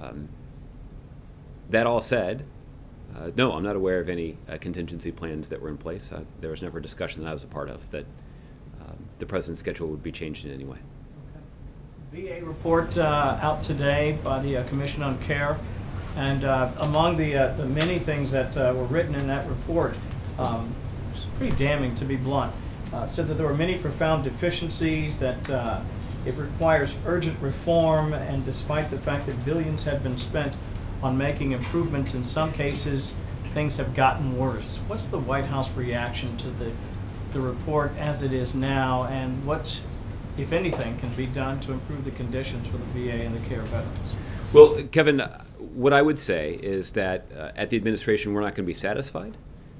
that all said, no, I'm not aware of any contingency plans that were in place. There was never a discussion that I was a part of that the president's schedule would be changed in any way. Okay. VA report out today by the Commission on Care, and among the many things that were written in that report, it's pretty damning, to be blunt, said that there were many profound deficiencies, that it requires urgent reform, and despite the fact that billions have been spent on making improvements, in some cases things have gotten worse. What's the White House reaction to the report as it is now, and what if anything, can be done to improve the conditions for the VA and the care of veterans? Well, Kevin, what I would say is that at the administration, we're not going to be satisfied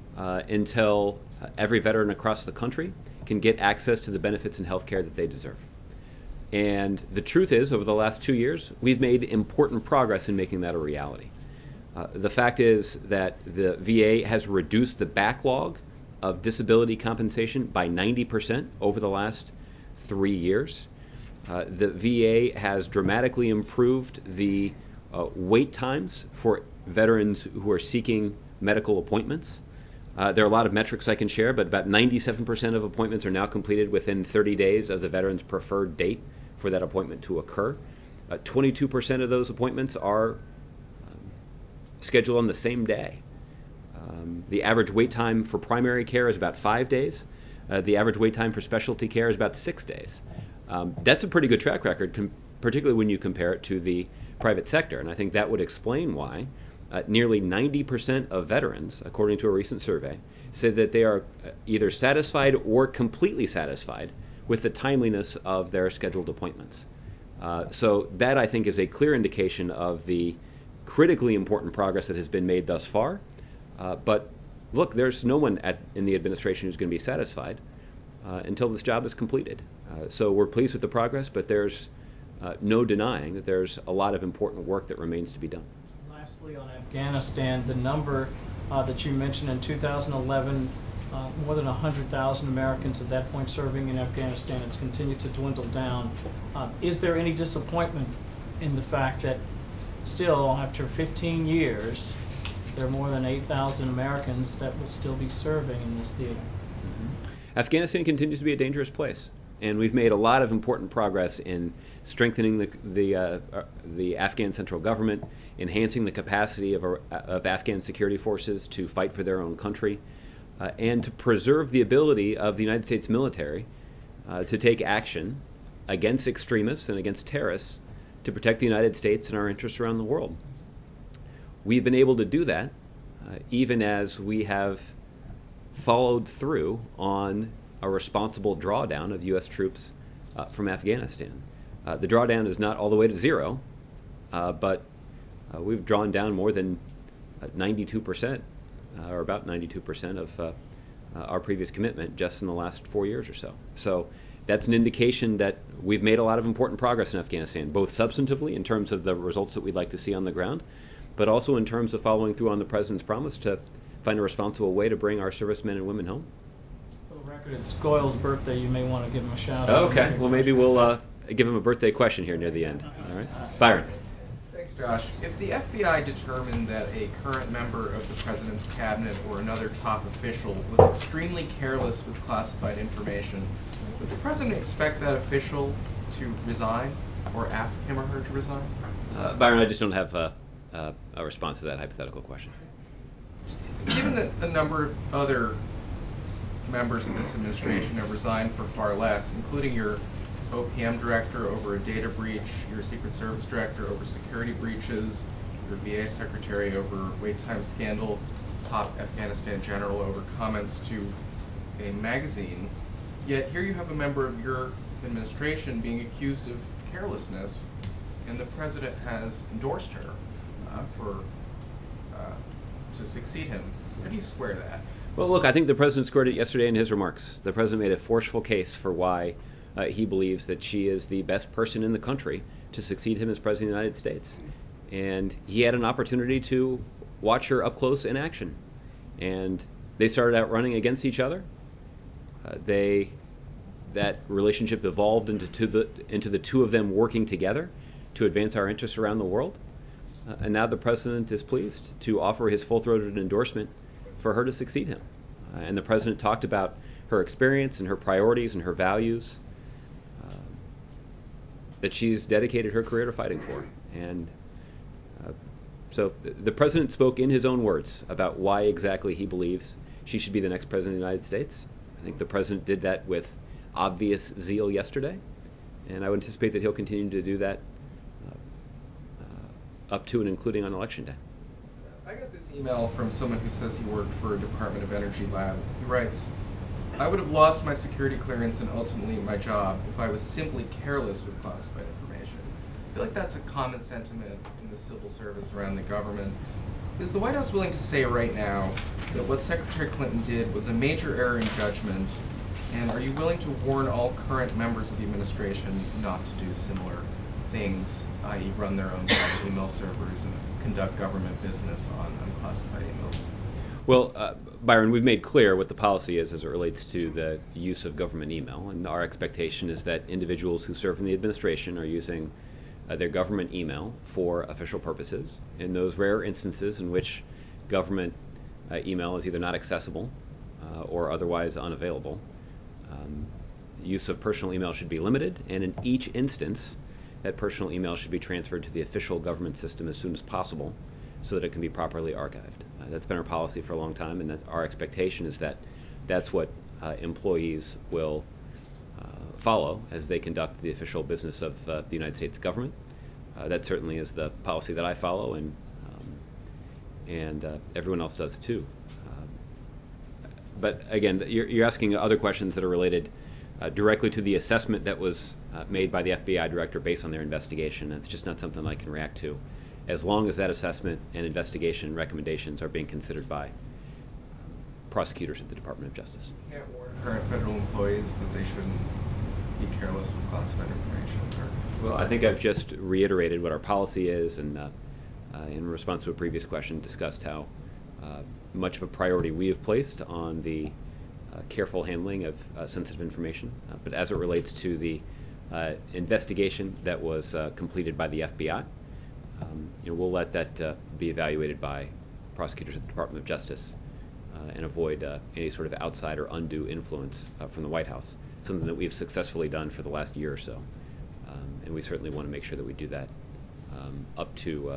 until every veteran across the country can get access to the benefits and health care that they deserve. And the truth is, over the last 2 years, we've made important progress in making that a reality. The fact is that the VA has reduced the backlog of disability compensation by 90% over the last 3 years. The VA has dramatically improved the wait times for veterans who are seeking medical appointments. There are a lot of metrics I can share, but about 97% of appointments are now completed within 30 days of the veteran's preferred date for that appointment to occur. 22% of those appointments are scheduled on the same day. The average wait time for primary care is about 5 days. The average wait time for specialty care is about 6 days. That's a pretty good track record, particularly when you compare it to the private sector. And I think that would explain why nearly 90% of veterans, according to a recent survey, said that they are either satisfied or completely satisfied with the timeliness of their scheduled appointments. So that, I think, is a clear indication of the critically important progress that has been made thus far. But look, there's no one in the administration who's going to be satisfied until this job is completed. So we're pleased with the progress, but there's no denying that there's a lot of important work that remains to be done. Lastly, on Afghanistan, the number that you mentioned in 2011, more than 100,000 Americans at that point serving in Afghanistan. It's continued to dwindle down. Is there any disappointment in the fact that still, after 15 years, there are more than 8,000 Americans that will still be serving in this theater? Afghanistan continues to be a dangerous place, and we've made a lot of important progress in strengthening the Afghan central government, enhancing the capacity of Afghan security forces to fight for their own country, and to preserve the ability of the United States military to take action against extremists and against terrorists to protect the United States and our interests around the world. We've been able to do that even as we have followed through on a responsible drawdown of U.S. troops from Afghanistan. The drawdown is not all the way to zero, but we've drawn down more than 92%, or about 92% of our previous commitment just in the last 4 years or so. So that's an indication that we've made a lot of important progress in Afghanistan, both substantively in terms of the results that we'd like to see on the ground, but also in terms of following through on the President's promise to find a responsible way to bring our servicemen and women home. For the record, it's Goyle's birthday. You may want to give him a shout out. Okay, well maybe we'll give him a birthday question here near the end. All right, Byron. Thanks, Josh. If the FBI determined that a current member of the President's cabinet or another top official was extremely careless with classified information, would the President expect that official to resign or ask him or her to resign? Byron, I just don't have a response to that hypothetical question. Given that a number of other members of this administration have resigned for far less, including your OPM director over a data breach, your Secret Service director over security breaches, your VA secretary over wait time scandal, top Afghanistan general over comments to a magazine, yet here you have a member of your administration being accused of carelessness, and the President has endorsed her to succeed him. How do you square that? Well, look, I think the President squared it yesterday in his remarks. The President made a forceful case for why he believes that she is the best person in the country to succeed him as President of the United States. And he had an opportunity to watch her up close in action. And they started out running against each other. That relationship evolved into the two of them working together to advance our interests around the world. And now the President is pleased to offer his full-throated endorsement for her to succeed him. And the President talked about her experience and her priorities and her values that she's dedicated her career to fighting for. And so the President spoke in his own words about why exactly he believes she should be the next President of the United States. I think the President did that with obvious zeal yesterday, and I would anticipate that he'll continue to do that up to and including on Election Day. I got this email from someone who says he worked for a Department of Energy lab. He writes, I would have lost my security clearance and ultimately my job if I was simply careless with classified information. I feel like that's a common sentiment in the civil service around the government. Is the White House willing to say right now that what Secretary Clinton did was a major error in judgment, and are you willing to warn all current members of the administration not to do similar things, i.e. run their own private email servers and conduct government business on unclassified email? Well, Byron, we've made clear what the policy is as it relates to the use of government email, and our expectation is that individuals who serve in the administration are using their government email for official purposes. In those rare instances in which government email is either not accessible or otherwise unavailable, use of personal email should be limited, and in each instance, that personal email should be transferred to the official government system as soon as possible so that it can be properly archived. That's been our policy for a long time, and our expectation is that that's what employees will follow as they conduct the official business of the United States government. That certainly is the policy that I follow, and everyone else does too. But again, you're asking other questions that are related directly to the assessment that was made by the FBI director based on their investigation. It's just not something I can react to, as long as that assessment and investigation recommendations are being considered by prosecutors at the Department of Justice. You can't warn current federal employees that they shouldn't be careless with classified information? Well, I think I've just reiterated what our policy is, and in response to a previous question, discussed how much of a priority we have placed on the careful handling of sensitive information. But as it relates to the investigation that was completed by the FBI, we'll let that be evaluated by prosecutors at the Department of Justice and avoid any sort of outside or undue influence from the White House, something that we've successfully done for the last year or so. And we certainly want to make sure that we do that up to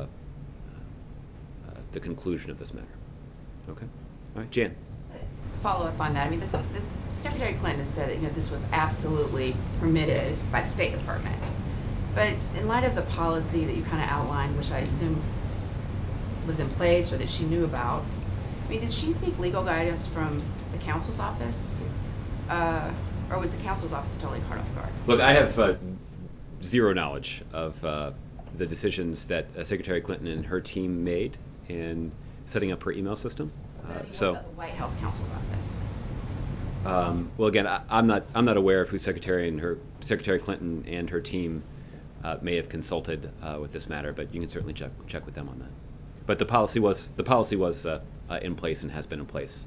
the conclusion of this matter. Okay? All right, Jan. Follow up on that. I mean, the Secretary Clinton has said that this was absolutely permitted by the State Department. But in light of the policy that you kind of outlined, which I assume was in place or that she knew about, I mean, did she seek legal guidance from the counsel's office? Or was the counsel's office totally caught off guard? Look, I have zero knowledge of the decisions that Secretary Clinton and her team made in setting up her email system. What about the White House counsel's office? Well, again, I'm not aware of who Secretary Clinton and her team may have consulted with this matter, but you can certainly check with them on that. But the policy was in place and has been in place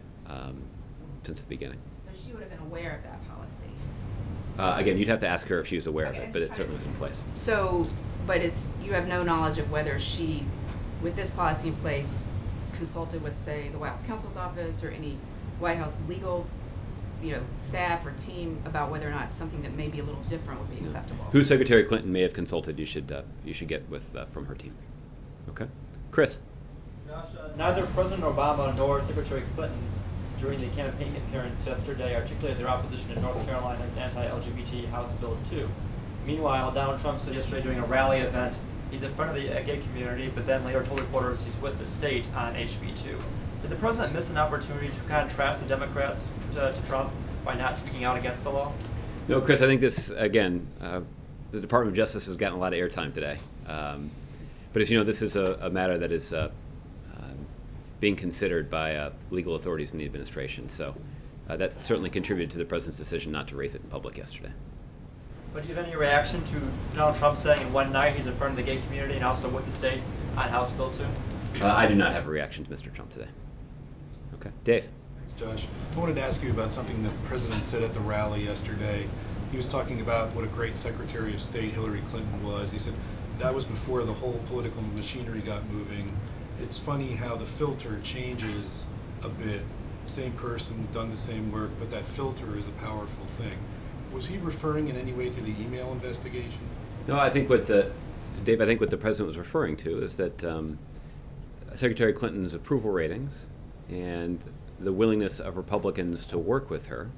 since the beginning. So she would have been aware of that policy. Again, you'd have to ask her if she was aware of it, but it certainly was in place. So, but you have no knowledge of whether she, with this policy in place, consulted with, say, the White House counsel's office or any White House legal, staff or team about whether or not something that may be a little different would be acceptable. Who Secretary Clinton may have consulted, you should get with from her team. Okay, Chris. Josh, neither President Obama nor Secretary Clinton, during the campaign appearance yesterday, articulated their opposition to North Carolina's anti-LGBT House Bill 2. Meanwhile, Donald Trump said yesterday during a rally event he's in front of the gay community, but then later told reporters he's with the state on HB 2. Did the president miss an opportunity to contrast the Democrats to Trump by not speaking out against the law? No, Chris, I think this, again, the Department of Justice has gotten a lot of airtime today. But as you know, this is a matter that is being considered by legal authorities in the administration. So that certainly contributed to the president's decision not to raise it in public yesterday. But do you have any reaction to Donald Trump saying in one night he's in front of the gay community and also with the state on House Bill 2? I do not have a reaction to Mr. Trump today. Okay. Dave. Thanks, Josh. I wanted to ask you about something that the president said at the rally yesterday. He was talking about what a great Secretary of State Hillary Clinton was. He said that was before the whole political machinery got moving. It's funny how the filter changes a bit. Same person, done the same work, but that filter is a powerful thing. Was he referring in any way to the email investigation? No, I think what the president was referring to is that Secretary Clinton's approval ratings and the willingness of Republicans to work with her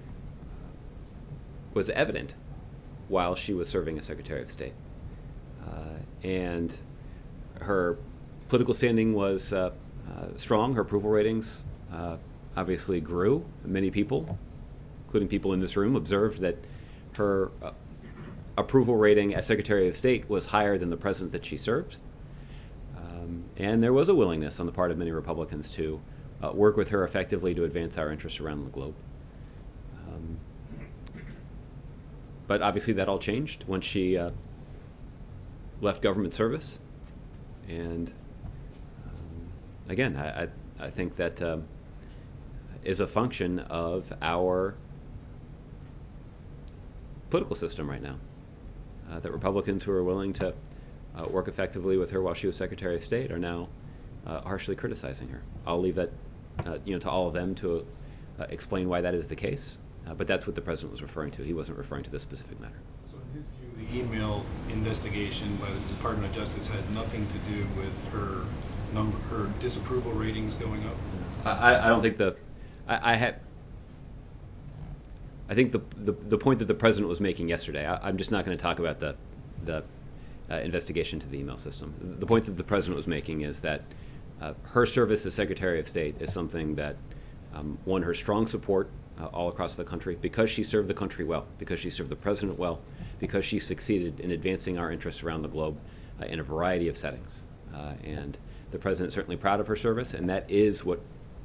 was evident while she was serving as Secretary of State. And her political standing was strong. Her approval ratings obviously grew. Many people, including people in this room, observed that her approval rating as Secretary of State was higher than the president that she served. And there was a willingness on the part of many Republicans to work with her effectively to advance our interests around the globe. But obviously that all changed once she left government service. And again, I think that is a function of our political system right now. That Republicans who are willing to work effectively with her while she was Secretary of State are now harshly criticizing her. I'll leave that to all of them to explain why that is the case. But that's what the president was referring to. He wasn't referring to this specific matter. So in his view, the email investigation by the Department of Justice had nothing to do with her disapproval ratings going up? I don't think I think the point that the president was making yesterday, I'm just not going to talk about the investigation to the email system. The point that the president was making is that her service as Secretary of State is something that won her strong support all across the country because she served the country well, because she served the president well, because she succeeded in advancing our interests around the globe in a variety of settings. And the president is certainly proud of her service, and that is what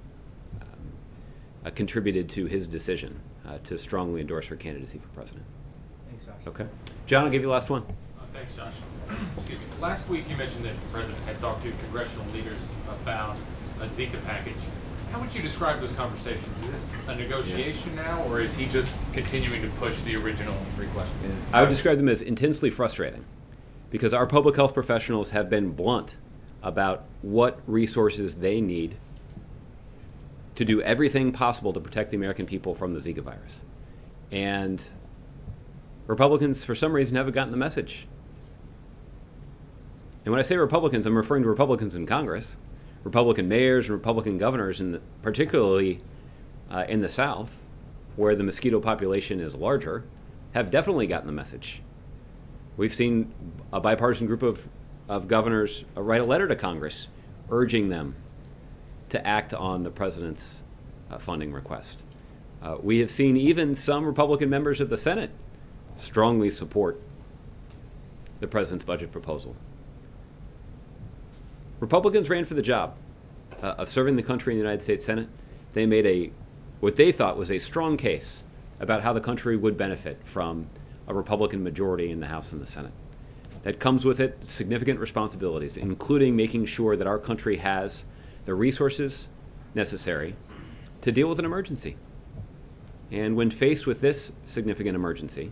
contributed to his decision to strongly endorse her candidacy for president. Thanks, Josh. Okay. John, I'll give you the last one. Thanks, Josh. Excuse me. Last week you mentioned that the president had talked to congressional leaders about a Zika package. How would you describe those conversations? Is this a negotiation now, or is he just continuing to push the original request? I would describe them as intensely frustrating because our public health professionals have been blunt about what resources they need to do everything possible to protect the American people from the Zika virus. And Republicans, for some reason, haven't gotten the message. And when I say Republicans, I'm referring to Republicans in Congress, Republican mayors and Republican governors, particularly in the South, where the mosquito population is larger, have definitely gotten the message. We've seen a bipartisan group of governors write a letter to Congress urging them to act on the president's funding request. We have seen even some Republican members of the Senate strongly support the president's budget proposal. Republicans ran for the job of serving the country in the United States Senate. They made what they thought was a strong case about how the country would benefit from a Republican majority in the House and the Senate. That comes with it significant responsibilities, including making sure that our country has the resources necessary to deal with an emergency. And when faced with this significant emergency,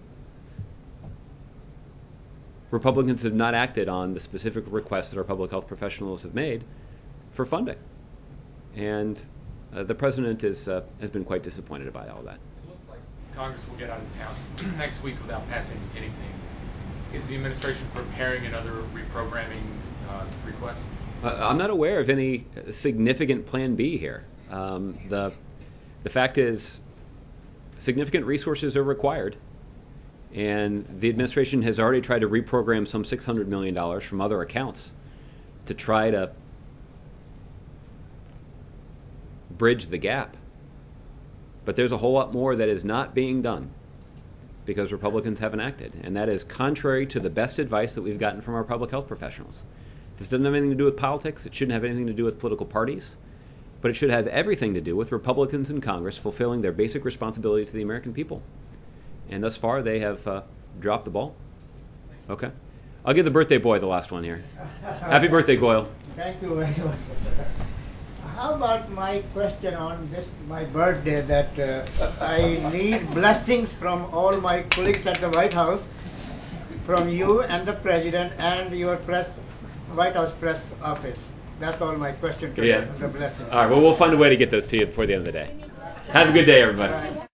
Republicans have not acted on the specific requests that our public health professionals have made for funding. And the president has been quite disappointed about all that. It looks like Congress will get out of town next week without passing anything. Is the administration preparing another reprogramming request? I'm not aware of any significant plan B here. The fact is, significant resources are required. And the administration has already tried to reprogram some $600 million from other accounts to try to bridge the gap. But there's a whole lot more that is not being done because Republicans haven't acted. And that is contrary to the best advice that we've gotten from our public health professionals. This doesn't have anything to do with politics. It shouldn't have anything to do with political parties. But it should have everything to do with Republicans in Congress fulfilling their basic responsibility to the American people. And thus far, they have dropped the ball. Okay. I'll give the birthday boy the last one here. Happy birthday, Goyle. Thank you very much. How about my question on this, my birthday, that I need blessings from all my colleagues at the White House, from you and the President and your White House press office. That's all my question to you, the blessings. All right, well, we'll find a way to get those to you before the end of the day. Have a good day, everybody.